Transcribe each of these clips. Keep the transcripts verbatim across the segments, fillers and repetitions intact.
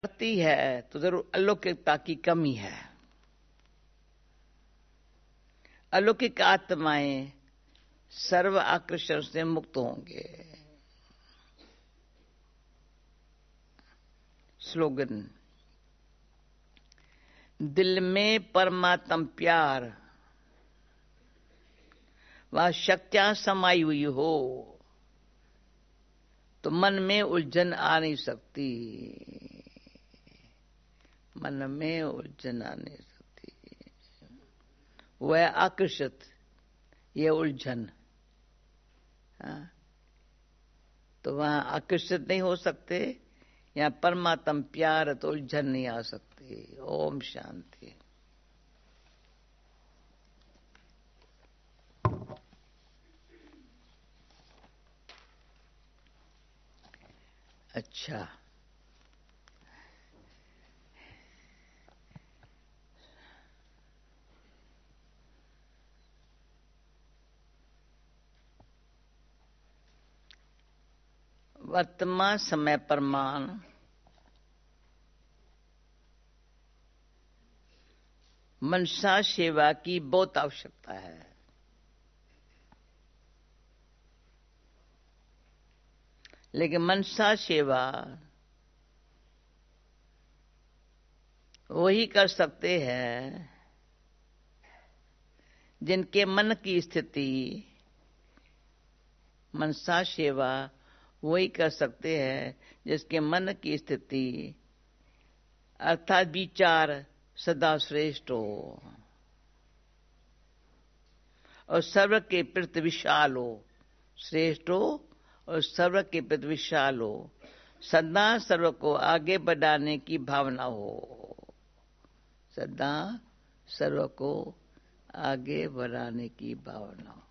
करती है तो जरूर अलौकिकता की कमी है। अलौकिक आत्माएं सर्व आकर्षण से मुक्त होंगे। स्लोगन, दिल में परमात्म प्यार वह शक्तियां समाई हुई हो तो मन में उलझन आ नहीं सकती। मन में उलझन आ नहीं सकती, वह आकर्षित, ये उलझन। हाँ? तो वहां आकर्षित नहीं हो सकते, यहाँ परमात्म प्यार तो उलझन नहीं आ सकती। ओम शांति। अच्छा, वर्तमान समय प्रमाण मनसा सेवा की बहुत आवश्यकता है। लेकिन मनसा सेवा वही कर सकते हैं जिनके मन की स्थिति, मनसा सेवा वही कर सकते हैं जिसके मन की स्थिति अर्थात विचार सदा श्रेष्ठ हो और सर्व के प्रति विशाल हो। श्रेष्ठ हो और सर्व के प्रति विशाल हो, सदा सर्व को आगे बढ़ाने की भावना हो। सदा सर्व को आगे बढ़ाने की भावना हो।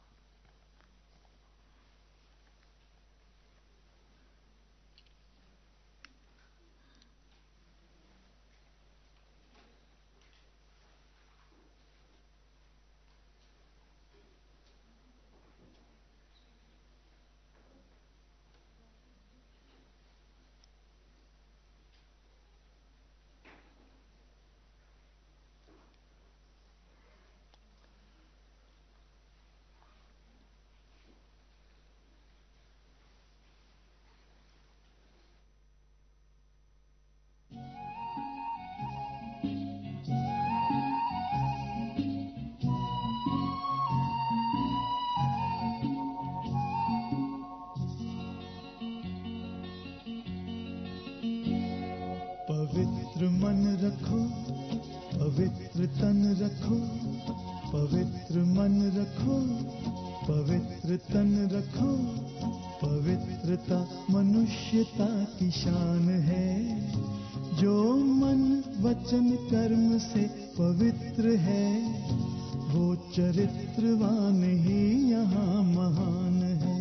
पवित्र मन रखो, पवित्र तन रखो, पवित्र मन रखो, पवित्र तन रखो। पवित्रता मनुष्यता की शान है। जो मन वचन कर्म से पवित्र है वो चरित्रवान ही यहाँ महान है।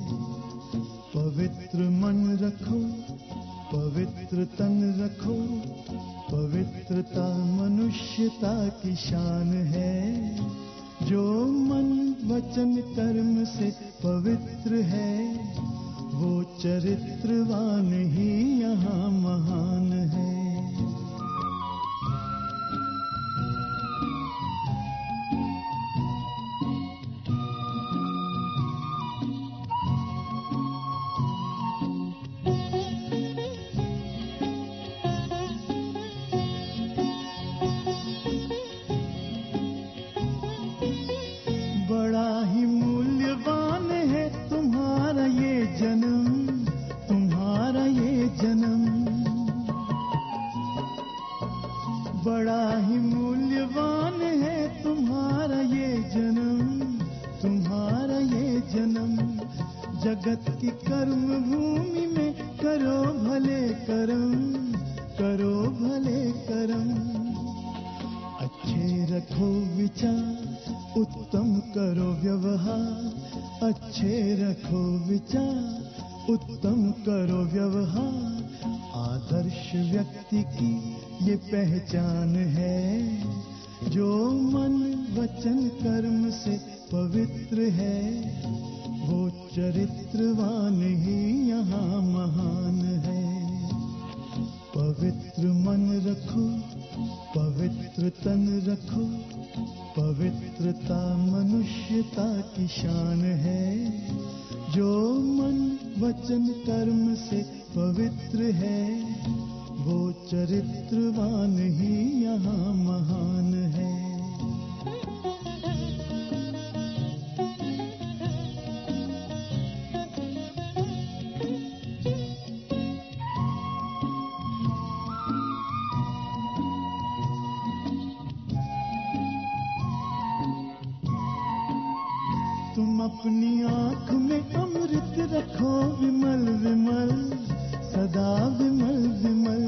पवित्र मन रखो, पवित्र तन रखो, पवित्रता मनुष्यता की शान है। जो मन वचन कर्म से पवित्र है वो चरित्रवान ही यहाँ महान है। बड़ा ही मूल्यवान है तुम्हारा ये जन्म, तुम्हारा ये जन्म। जगत की कर्म भूमि में करो भले कर्म, करो भले कर्म। अच्छे रखो विचार, उत्तम करो व्यवहार। अच्छे रखो विचार, उत्तम करो व्यवहार। आदर्श व्यक्ति की ये पहचान है। जो मन वचन कर्म से पवित्र है वो चरित्रवान ही यहाँ महान है। पवित्र मन रखो, पवित्र तन रखो, पवित्रता मनुष्यता की शान है। जो मन वचन कर्म से पवित्र है, वो चरित्रवान ही यहाँ महान है। तुम अपनी आँख में अमृत रखो, विमल विमल सदा विमल विमल।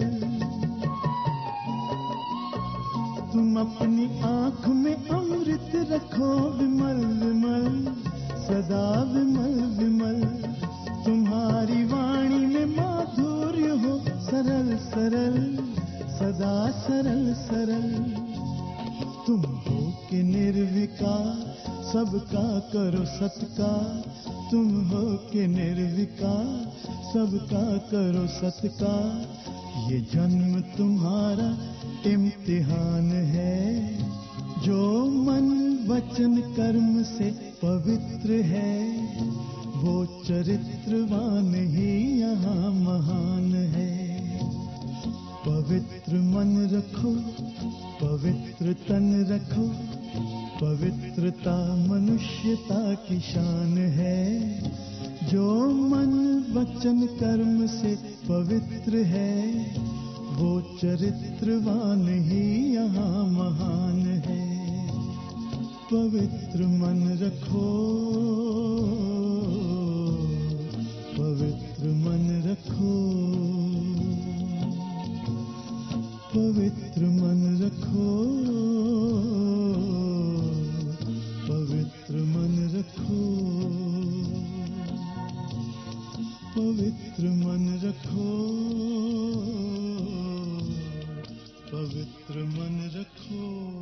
तुम अपनी आँख में अमृत रखो, विमल विमल सदा विमल विमल। तुम्हारी वाणी में माधुर्य हो, सरल सरल सदा सरल सरल। तुम हो के निर्विकार, सबका करो सत्कार। तुम हो के निर्विकार, सबका करो सत्कार। ये जन्म तुम्हारा इम्तिहान है। जो मन वचन कर्म से पवित्र है, वो चरित्रवान ही यहाँ महान है। पवित्र मन रखो, पवित्र तन रखो, पवित्रता मनुष्यता की शान है। जो मन वचन कर्म से पवित्र है, वो चरित्रवान ही यहाँ महान है। पवित्र मन रखो, पवित्र मन रखो, पवित्र मन रखो, पवित्र मन रखो, पवित्र मन रखो, पवित्र मन रखो।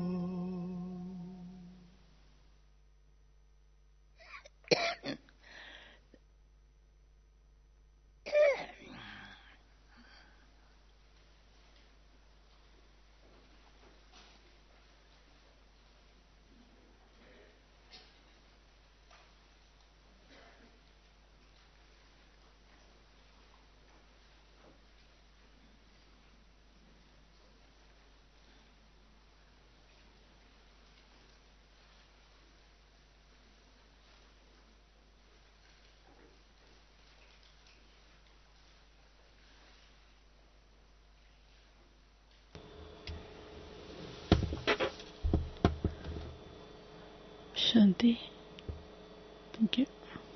Shanti. Thank you.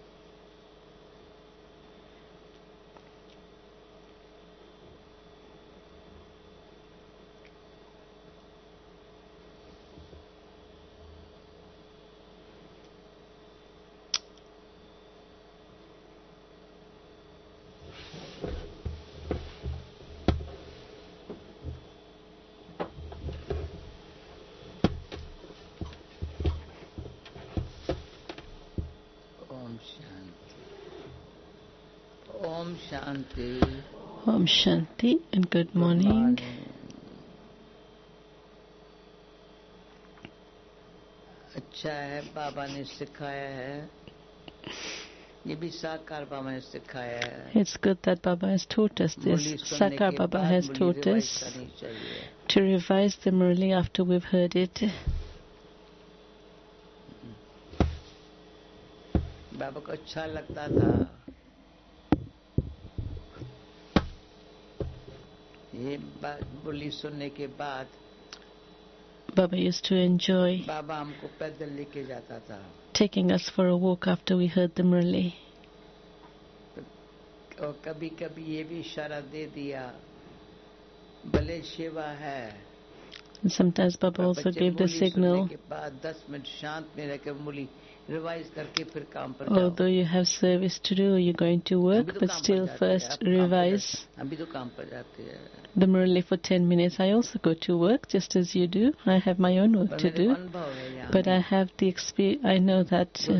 Om Shanti. Om Shanti and good morning. अच्छा है, बाबा ने सिखाया है, ये भी साकार बाबा ने सिखाया है। It's good that Baba has taught us this. Sakar Baba has taught us to revise the Murli after we've heard it. बाबा को अच्छा लगता था ये बोली सुनने के बाद। Baba used to enjoy बाबा हमको पैदल लेके जाता था, taking us for a walk after we heard the Murli. और कभी कभी ये भी इशारा दे दिया, भले सेवा है। And sometimes Baba also gave the signal, although you have service to do, you're going to work, but still first revise the Murli for ten minutes. I also go to work just as you do. I have my own work to do, but I have the experience. I know that uh,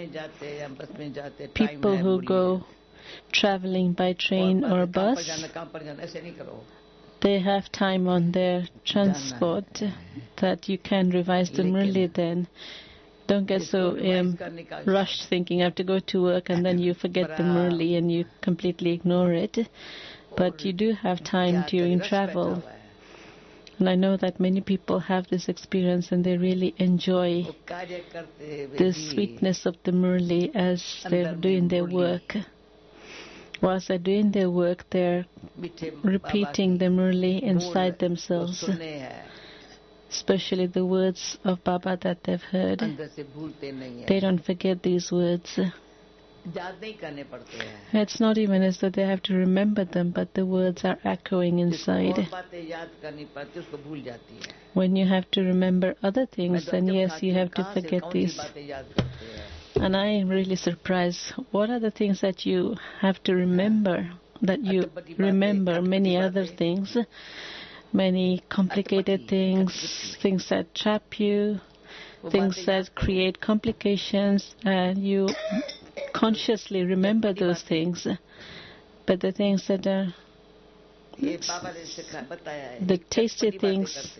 people who go traveling by train or bus, they have time on their transport that you can revise the Murli then. Don't get so um, rushed thinking I have to go to work and then you forget the Murli and you completely ignore it. But you do have time during travel. And I know that many people have this experience and they really enjoy the sweetness of the Murli as they're doing their work. Whilst they're doing their work, they're repeating the Murli inside themselves, especially the words of Baba that they've heard. They don't forget these words. It's not even as though they have to remember them, but the words are echoing inside. When you have to remember other things, then yes, you have to forget these. And I am really surprised. What are the things that you have to remember? That you remember many other things, many complicated things, things that trap you, things that create complications, and you consciously remember those things. But the things that are the tasty things,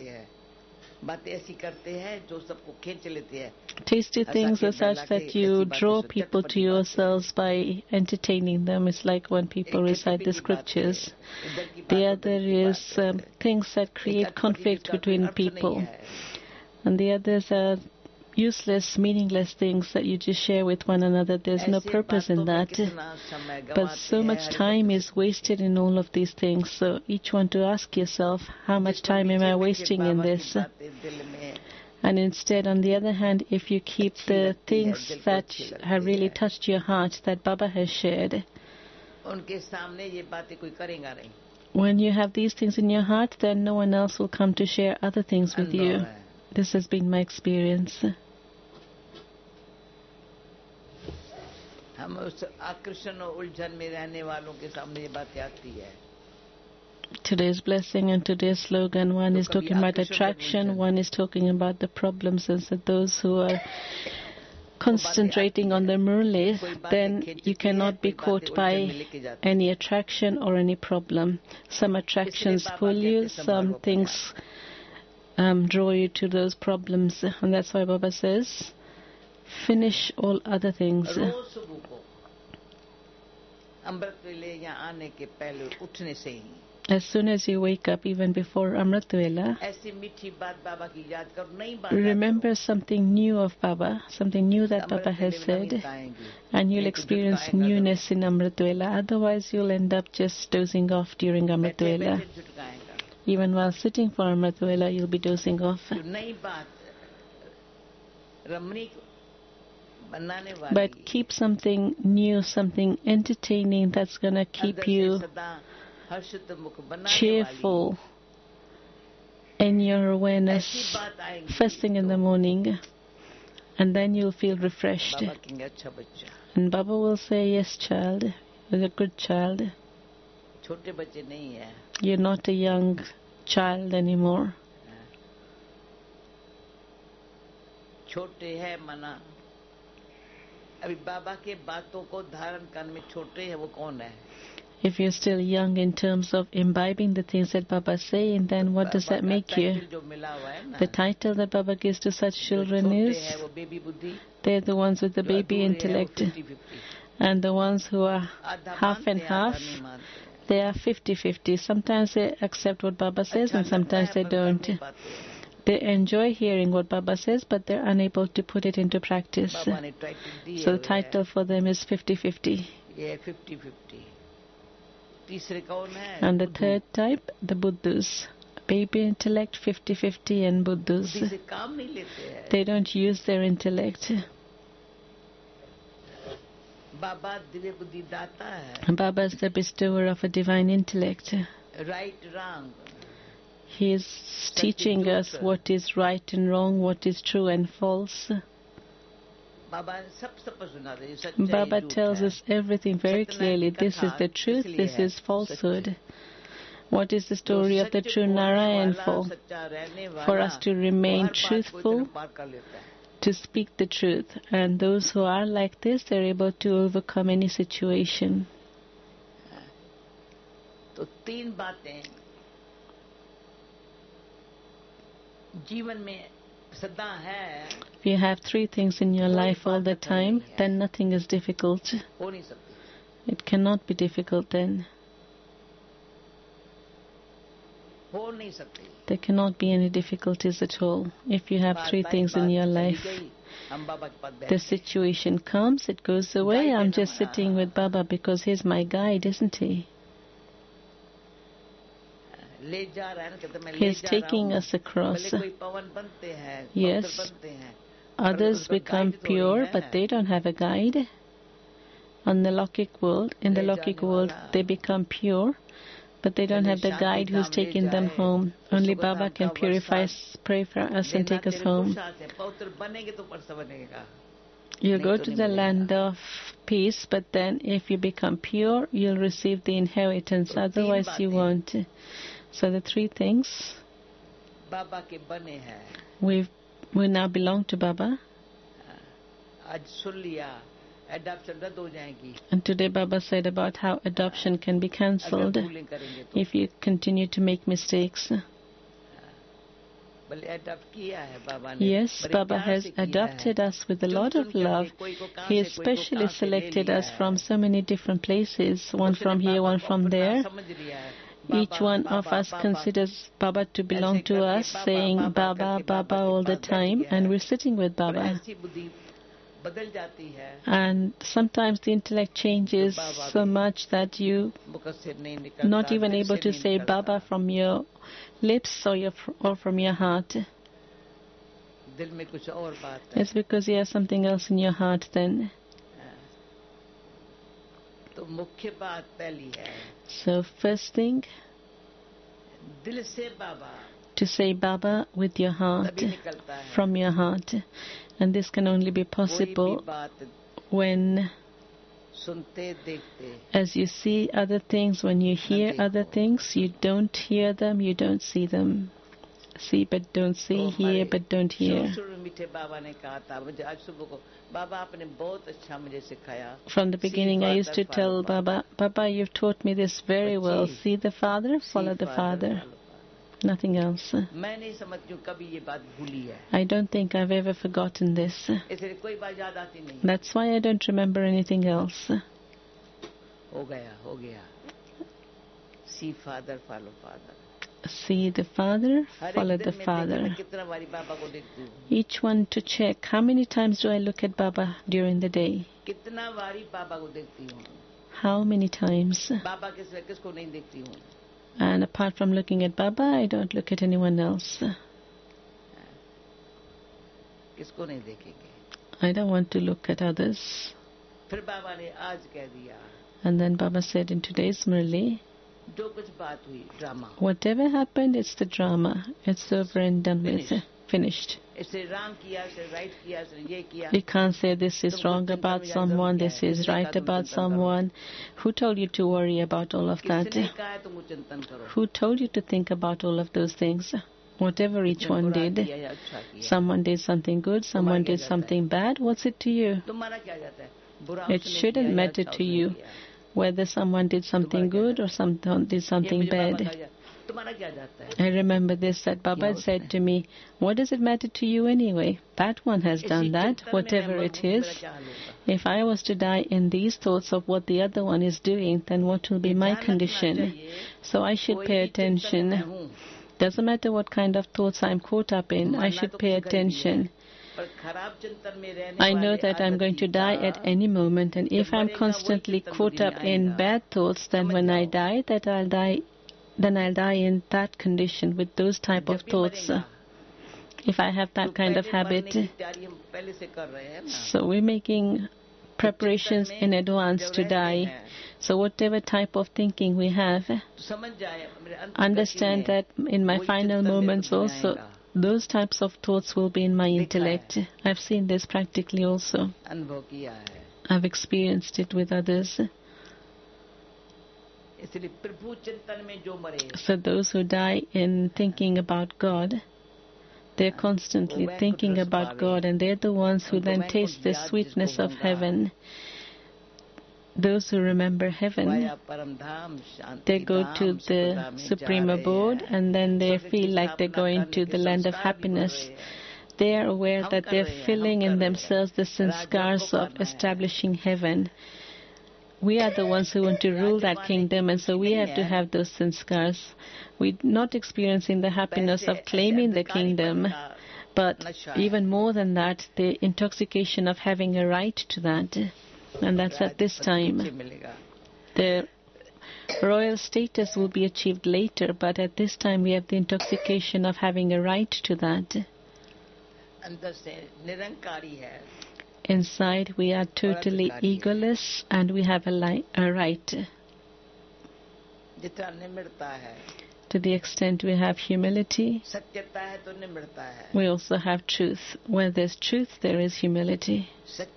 tasty things are such that you draw people to yourselves by entertaining them. It's like when people recite the scriptures. The other is um, things that create conflict between people. And the others are useless, meaningless things that you just share with one another. There's no purpose in that. But so much time is wasted in all of these things. So each one to ask yourself, how much time am I wasting in this? And instead, on the other hand, if you keep the things that have really touched your heart that Baba has shared, when you have these things in your heart, then no one else will come to share other things with you. This has been my experience. Today's blessing and today's slogan, one is talking about attraction, one is talking about the problems, and so those who are concentrating on the Murli, then you cannot be caught by any attraction or any problem. Some attractions pull you, some things um, draw you to those problems, and that's why Baba says, finish all other things. As soon as you wake up, even before Amrit Vela, remember something new of Baba, something new that Baba has said, and you'll experience newness in Amrit Vela. Otherwise, you'll end up just dozing off during Amrit Vela. Even while sitting for Amrit Vela, you'll be dozing off. But keep something new, something entertaining that's going to keep you cheerful in your awareness first thing in the morning, and then you'll feel refreshed. And Baba will say, yes, child, you're a good child. You're not a young child anymore. If you're still young in terms of imbibing the things that Baba is saying, then what does that make you? The title that Baba gives to such children is, they're the ones with the baby intellect. And the ones who are half and half, they are fifty-fifty. Sometimes they accept what Baba says and sometimes they don't. They enjoy hearing what Baba says, but they're unable to put it into practice. So the title for them is fifty-fifty. Yeah, fifty-fifty. And the third type, the Buddhas. Baby intellect, fifty-fifty, and Buddhas. They don't use their intellect. Baba is the bestower of a divine intellect. Right, wrong. He is teaching us what is right and wrong, what is true and false. Baba tells us everything very clearly. This is the truth, this is falsehood. What is the story of the true Narayan for? For us to remain truthful, to speak the truth. And those who are like this, they're able to overcome any If you have three things in your life all the time, then nothing is difficult. It cannot be difficult then. There cannot be any difficulties at all. If you have three things in your life, the situation comes, it goes away. I'm just sitting with Baba because he's my guide, isn't he? He's taking us across. Yes, others become pure, but they don't have a guide. On the Lokik world, in the Lokik world, they become pure, but they don't have the guide who's taking them home. Only Baba can purify us, pray for us and take us home. You go to the land of peace, but then if you become pure, you'll receive the inheritance. Otherwise you won't. So the three things, we've, we now belong to Baba. And today Baba said about how adoption can be cancelled if you continue to make mistakes. Yes, Baba has adopted us with a lot of love. He has specially selected us from so many different places, one from here, one from there. Each one of us considers Baba to belong to us, saying Baba, Baba all the time, and we're sitting with Baba. And sometimes the intellect changes so much that you not even able to say Baba from your lips or, your, or from your heart. It's because you have something else in your heart then. So first thing, to say Baba with your heart, from your heart. And this can only be possible when, as you see other things, when you hear other things, you don't hear them, you don't see them. See but don't see, hear but don't hear. From the beginning I used to tell Baba, Baba, you've taught me this very well. See the Father, follow the Father. Nothing else. I don't think I've ever forgotten this. That's why I don't remember anything else. See Father, follow Father. See the Father, follow the Father. Each one to check, how many times do I look at Baba during the day? How many times? And apart from looking at Baba, I don't look at anyone else. I don't want to look at others. And then Baba said in today's Murli, whatever happened, it's the drama. It's over and done with. Finished. We can't say this is wrong about someone, this is right about someone. Who told you to worry about all of that? Who told you to think about all of those things? Whatever each one did. Someone did something good, someone did something bad. What's it to you? It shouldn't matter to you whether someone did something good or someone did something bad. I remember this, that Baba said to me, what does it matter to you anyway? That one has done that, whatever it is. If I was to die in these thoughts of what the other one is doing, then what will be my condition? So I should pay attention. Doesn't matter what kind of thoughts I'm caught up in, I should pay attention. I know that I'm going to die at any moment, and if I'm constantly caught up in bad thoughts, then when I die, that I'll die, then I'll die in that condition with those type of thoughts. If I have that kind of habit, so we're making preparations in advance to die. So whatever type of thinking we have, understand that in my final moments also, those types of thoughts will be in my intellect. I've seen this practically also. I've experienced it with others. So those who die in thinking about God, they're constantly thinking about God, and they're the ones who then taste the sweetness of heaven. those who remember heaven, they go to the Supreme Abode and then they feel like they're going to the land of happiness. They are aware that they're filling in themselves the sanskars of establishing heaven. We are the ones who want to rule that kingdom, and so we have to have those sanskars. We're not experiencing the happiness of claiming the kingdom, but even more than that, the intoxication of having a right to that. And that's at this time. The royal status will be achieved later, but at this time we have the intoxication of having a right to that. Inside we are totally egoless and we have a, li- a right. To the extent we have humility, we also have truth. Where there's truth, there is humility.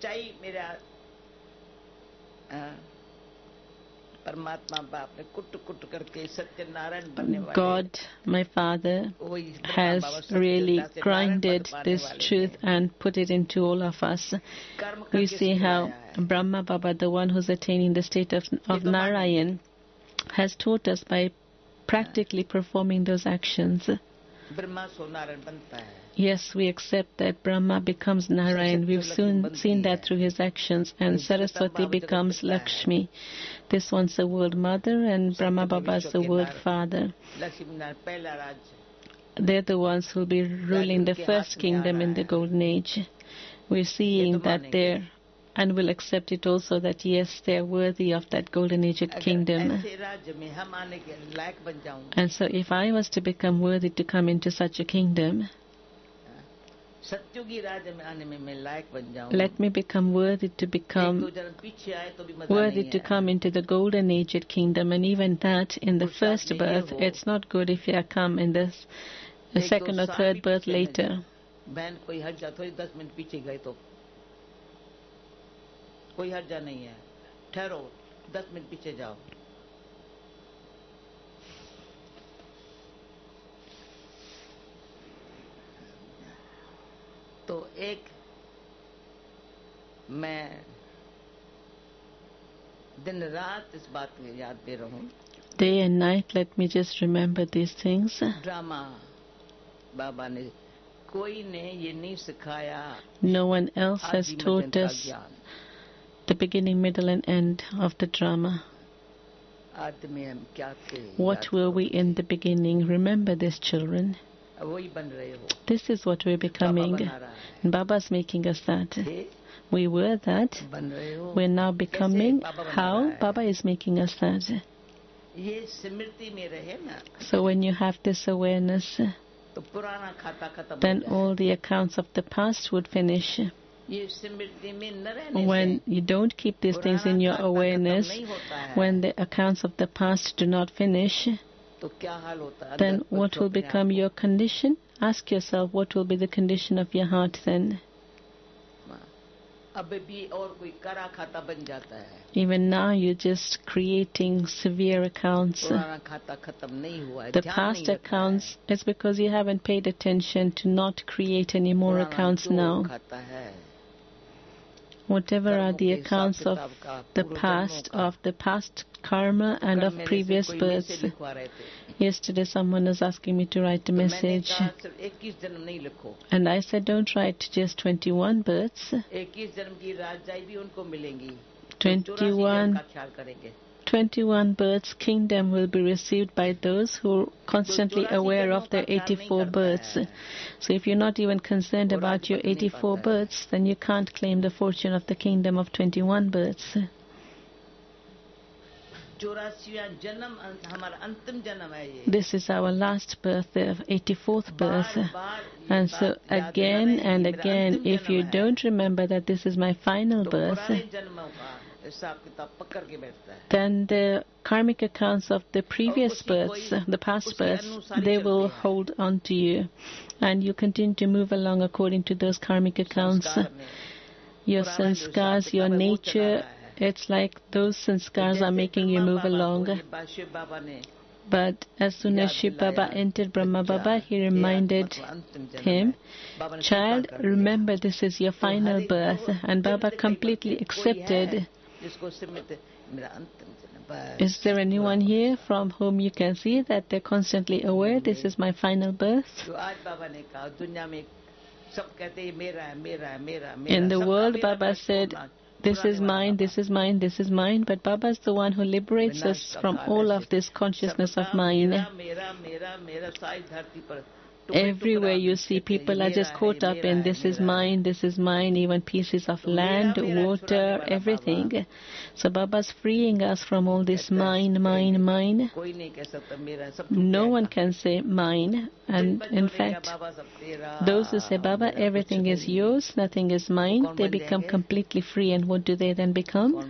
God, my Father, has really grinded this truth and put it into all of us. We see how Brahma Baba, the one who's attaining the state of, of Narayan, has taught us by practically performing those actions. Yes, we accept that Brahma becomes Narayan. We've soon seen that through his actions. And Saraswati becomes Lakshmi. This one's the world mother and Brahma Baba is the world father. They're the ones who will be ruling the first kingdom in the golden age. We're seeing that they're, and will accept it also, that yes, they're worthy of that golden age kingdom. And so if I was to become worthy to come into such a kingdom, let me become worthy to become worthy to come into the golden aged kingdom. And even that, in the first birth, it's not good if you come in this the second or third birth later. कोई हर्जा नहीं है, ठहरो, दस minute पीछे जाओ. तो एक मैं दिन रात इस बात की याद दे रहा हूँ. Day and night, let me just remember these things. Drama बाबा ने कोई ने ये नहीं सिखाया. No one else has taught us the beginning, middle and end of the drama. What were we in the beginning? Remember this, children. This is what we're becoming. And Baba's making us that. We were that. We're now becoming. How? Baba is making us that. So when you have this awareness, then all the accounts of the past would finish. When you don't keep these things in your awareness, when the accounts of the past do not finish, then what will become your condition? Ask yourself, what will be the condition of your heart then? Even now you're just creating severe accounts. The past accounts, it's because you haven't paid attention to not create any more accounts now. Whatever are the accounts of the past, of the past karma and of previous births. Yesterday someone was asking me to write a message. And I said, don't write just twenty-one births. twenty-one, twenty-one births, kingdom will be received by those who are constantly aware of their eighty-four births. So if you're not even concerned about your eighty-four births, then you can't claim the fortune of the kingdom of twenty-one births. This is our last birth, the eighty-fourth birth. And so again and again, if you don't remember that this is my final birth, then the karmic accounts of the previous births, the past births, they will hold on to you. And you continue to move along according to those karmic accounts. Your sanskars, your nature, it's like those sanskars are making you move along. But as soon as Shiv Baba entered Brahma Baba, he reminded him, child, remember this is your final birth. And Baba completely accepted Is there anyone here from whom you can see that they're constantly aware, this is my final birth? In the world, Baba said, this is mine, this is mine, this is mine, but Baba is the one who liberates us from all of this consciousness of mine. Everywhere you see, people are just caught up in this is mine, this is mine, even pieces of land, water, everything. So Baba's freeing us from all this mine, mine, mine. No one can say mine. And in fact, those who say, Baba, everything is yours, nothing is mine, they become completely free. And what do they then become?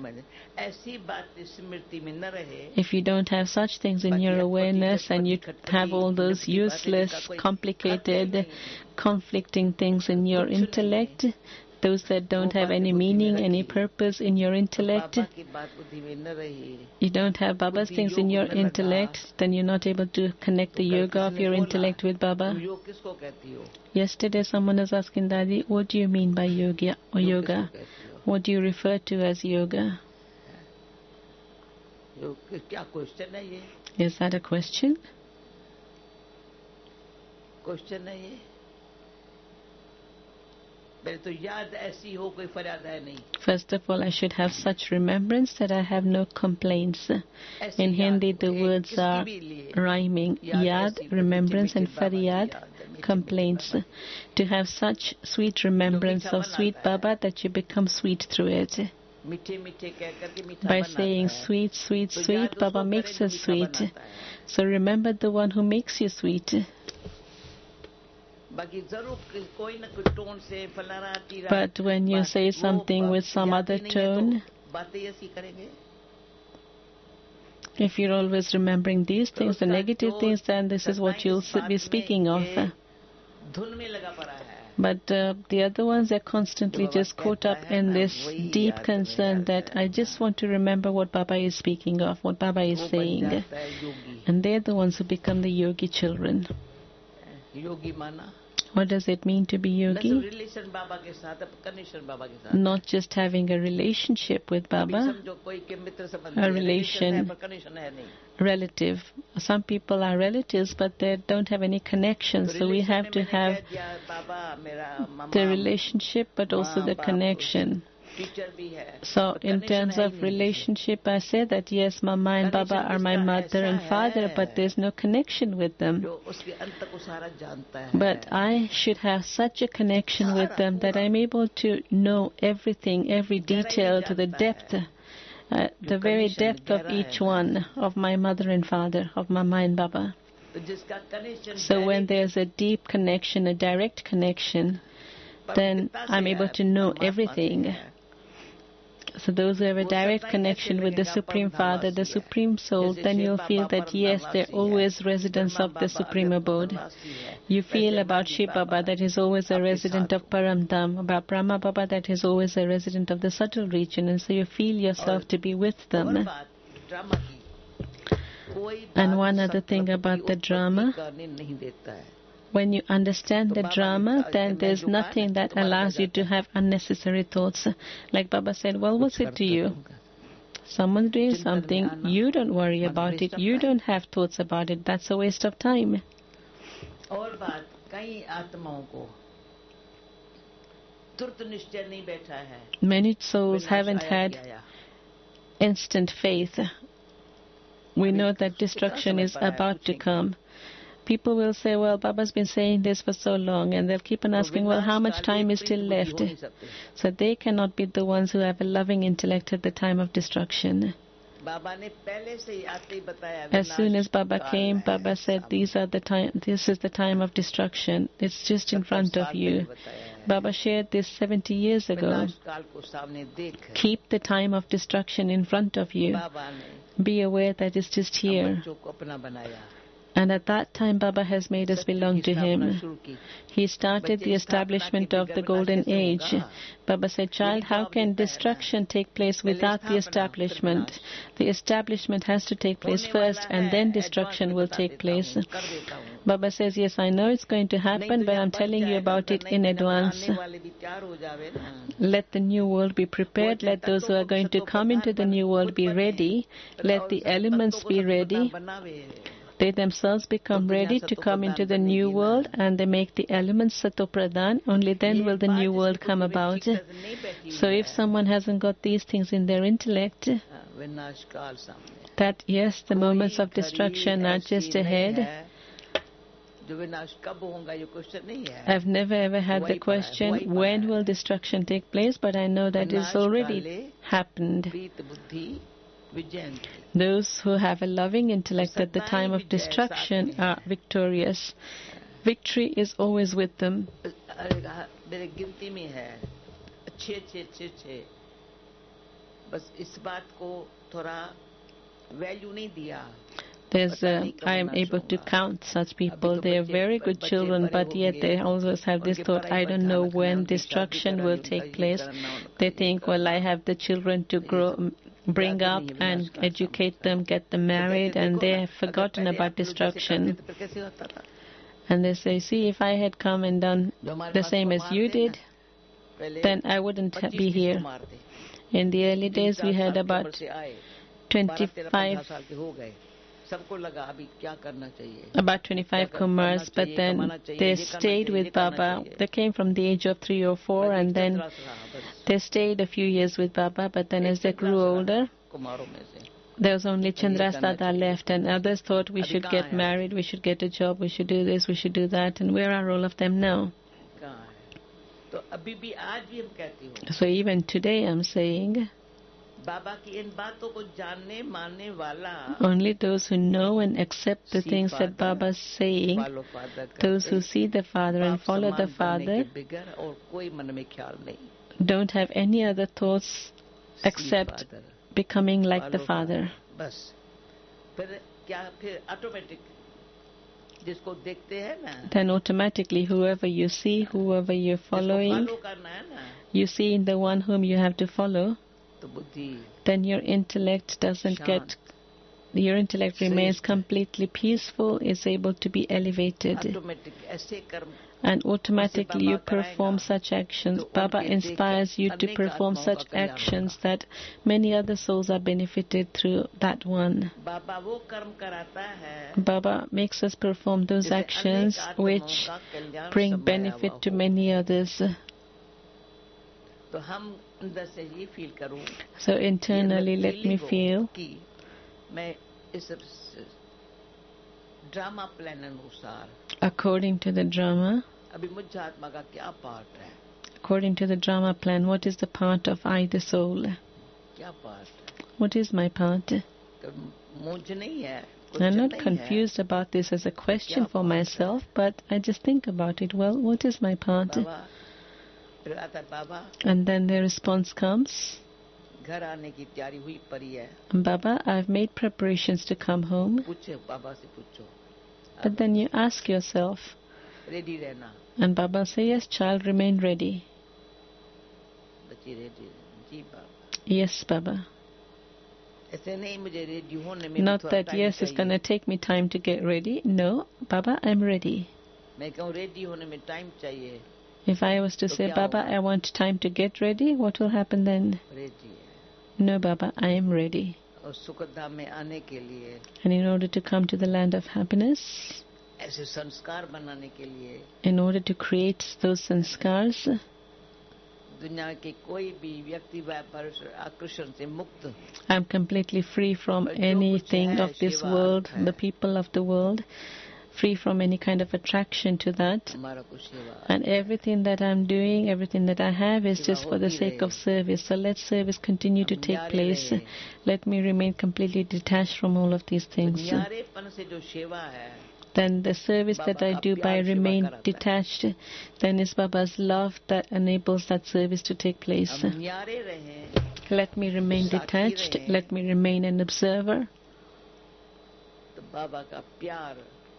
If you don't have such things in your awareness and you have all those useless, complicated, conflicting things in your intellect, those that don't have any meaning, any purpose in your intellect, you don't have Baba's things in your intellect, then you're not able to connect the yoga of your intellect with Baba. Yesterday someone was asking, Dadi, what do you mean by yoga or yoga? What do you refer to as yoga? Is that a question? Question है ये. पहले तो याद ऐसी हो कोई फरियाद है नहीं. First of all, I should have such remembrance that I have no complaints. In Hindi, the words are rhyming. Yad, remembrance, and faryad, complaints. To have such sweet remembrance of sweet Baba that you become sweet through it. By saying sweet, sweet, sweet, Baba makes us sweet. So remember the one who makes you sweet. But when you say something with some other tone, if you're always remembering these things, the negative things, then this is what you'll be speaking of. But uh, the other ones are constantly just caught up in this deep concern that I just want to remember what Baba is speaking of, what Baba is saying. And they're the ones who become the yogi children. What does it mean to be yogi? Not just having a relationship with Baba, a relation, relative. Some people are relatives, but they don't have any connection. So we have to have the relationship, but also the connection. So in terms of relationship, I say that yes, Mama and Baba are my mother and father, but there's no connection with them. But I should have such a connection with them that I'm able to know everything, every detail to the depth, uh, the very depth of each one, of my mother and father, of Mama and Baba. So when there's a deep connection, a direct connection, then I'm able to know everything. So those who have a direct connection with the Supreme Father, the Supreme Soul, then you'll feel that yes, they're always residents of the Supreme Abode. You feel about Shiv Baba that is always a resident of Param Dham, about Brahma Baba that is always a resident of the subtle region, and so you feel yourself to be with them. And one other thing about the drama, when you understand the drama, then there's nothing that allows you to have unnecessary thoughts. Like Baba said, well, what's it to you? Someone's doing something, you don't worry about it, you don't have thoughts about it, that's a waste of time. Many souls haven't had instant faith. We know that destruction is about to come. People will say, well, Baba's been saying this for so long, and they'll keep on asking, well, how much time is still left? So they cannot be the ones who have a loving intellect at the time of destruction. As soon as Baba came, Baba said, These are the time, this is the time of destruction. It's just in front of you. Baba shared this seventy years ago. Keep the time of destruction in front of you. Be aware that it's just here. And at that time, Baba has made us belong to Him. He started the establishment of the Golden Age. Baba said, child, how can destruction take place without the establishment? The establishment has to take place first, and then destruction will take place. Baba says, yes, I know it's going to happen, but I'm telling you about it in advance. Let the new world be prepared. Let those who are going to come into the new world be ready. Let the elements be ready. They themselves become ready to come into the new world, and they make the elements Sato-Pradhan. Only then will the new world come about. So if someone hasn't got these things in their intellect, that yes, the moments of destruction are just ahead. I've never ever had the question, when will destruction take place? But I know that it's already happened. Those who have a loving intellect at the time of destruction are victorious. Victory is always with them. There's a, I am able to count such people. They are very good children, but yet they always have this thought, I don't know when destruction will take place. They think, well, I have the children to grow, bring up and educate them, get them married, and they have forgotten about destruction. And they say, see, if I had come and done the same as you did, then I wouldn't be here. In the early days, we had about twenty-five about twenty-five Kumars, but then they stayed with Baba. They came from the age of three or four, and then they stayed a few years with Baba, but then as they grew older, there was only Chandras Dada left, and others thought we should get married, we should get a job, we should do this, we should do that, and where are all of them now? So even today I'm saying, only those who know and accept the things that Baba is saying, those who see the Father and follow the Father, don't have any other thoughts except becoming like the Father. Then automatically whoever you see, whoever you're following, you see in the one whom you have to follow, then your intellect doesn't get, your intellect remains completely peaceful, is able to be elevated. And automatically you perform such actions. Baba inspires you to perform such actions that many other souls are benefited through that one. Baba makes us perform those actions which bring benefit to many others. So internally let me feel according to the drama, according to the drama plan, what is the part of I, the soul? What is my part? I'm not confused about this as a question for myself, but I just think about it. Well, what is my part? And then the response comes, Baba, I've made preparations to come home. But then you ask yourself, and Baba says, yes, child, remain ready. Yes, Baba. Not that, yes, it's going to take me time to get ready. No, Baba, I'm ready. If I was to say, Baba, I want time to get ready, what will happen then? No, Baba, I am ready. And in order to come to the land of happiness, in order to create those sanskars, I'm completely free from anything of this world, the people of the world, free from any kind of attraction to that. And everything that I'm doing, everything that I have is just for the sake of service. So let service continue to take place. Let me remain completely detached from all of these things. Then the service that I do by remain detached, then is Baba's love that enables that service to take place. Let me remain detached. Let me remain an observer.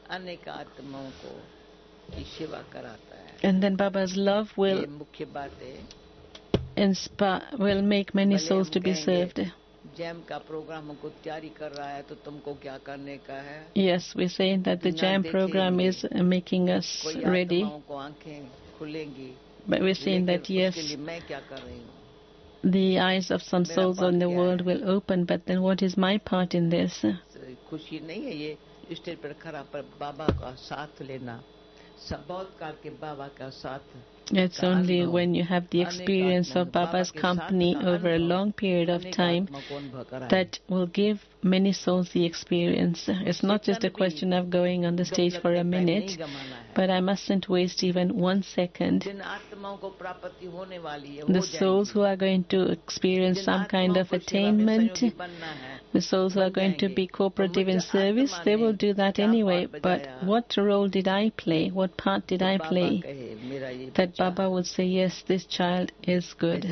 अनेक आत्माओं को की सेवा कराता है. And then Baba's love will ये मुख्य बात है. inspire, will make many souls to be served. जैम का प्रोग्राम को तैयारी कर रहा है तो तुमको क्या करने का है? Yes, we say that the jam program is making us ready. को आंखें खुलेंगी. But we're saying that yes, मैं क्या कर रही हूँ? the eyes of some souls in the world will open, but then what is my part in this? खुशी नहीं है ये स्टेज पर खड़ा पर बाबा का साथ लेना. सब बहुत काल के बाबा का साथ. It's only when you have the experience of Baba's company over a long period of time that will give many souls the experience. It's not just a question of going on the stage for a minute, but I mustn't waste even one second. The souls who are going to experience some kind of attainment, the souls who are going to be cooperative in service, they will do that anyway. But what role did I play? What part did I play? That Baba would say, yes, this child is good.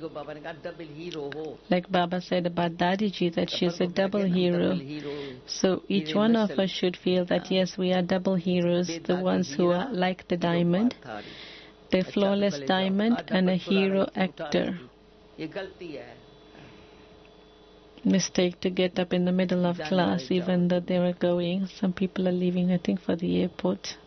Like Baba said about Dadiji, that she's a double hero. So each one of us should feel that, yes, we are double heroes, the ones who are like the diamond, the flawless diamond, and a hero actor. Mistake to get up in the middle of class, even though they were going. Some people are leaving, I think, for the airport.